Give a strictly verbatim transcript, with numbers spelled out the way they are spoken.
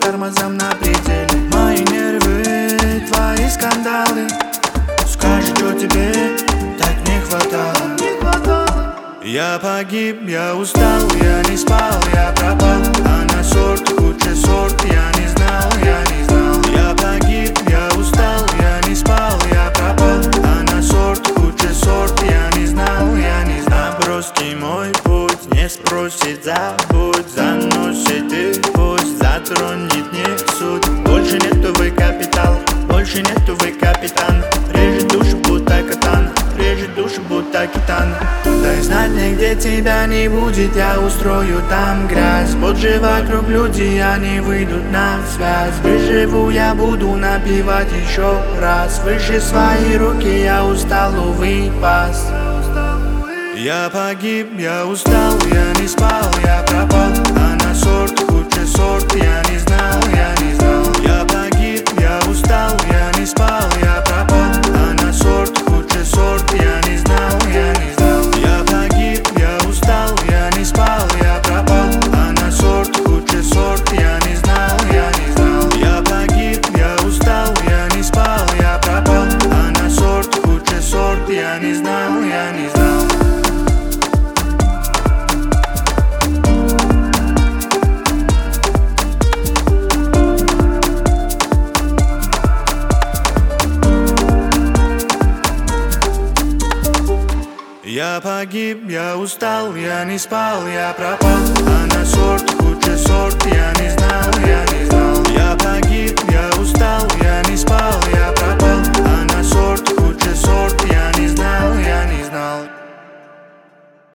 тормозам на пределе. Мои нервы, твои скандалы. Скажи, что тебе так не хватало. Я погиб, я устал, я не спал, я пропал. Она сорт, худший сорт, я не знал, я не знал. Я погиб, я устал, я не спал, я пропал. Она сорт, худший сорт, я не знал, я не знал. Прости мой путь, не спросит, забудь. Заносит и пусть затронет не суть. Больше нету вы капитал, больше нету вы капитан. Режет душу, будто катан, режет душу, будто китан. Дай знать мне, где тебя не будет, я устрою там грязь. Вот же вокруг люди, они выйдут на связь. Выживу, я буду напевать еще раз. Выше свои руки, я устал, увы, пас. Я погиб, я устал, я не спал, я пропал. Она сорт, худший сорт, я не знал, я не знал. Я погиб, я устал, я не спал, я пропал. Она сорт, худший сорт, я не знал, я не знал. Я погиб, я устал, я не спал, я пропал. Она сорт, худший сорт, я не знал, я не знал. Я погиб, я устал, я не спал, я пропал. Она сорт, худший сорт, я не знал, я не знал. Я погиб, я устал, я не спал, я пропал. Она сорт, худший сорт, я не знал, я не знал.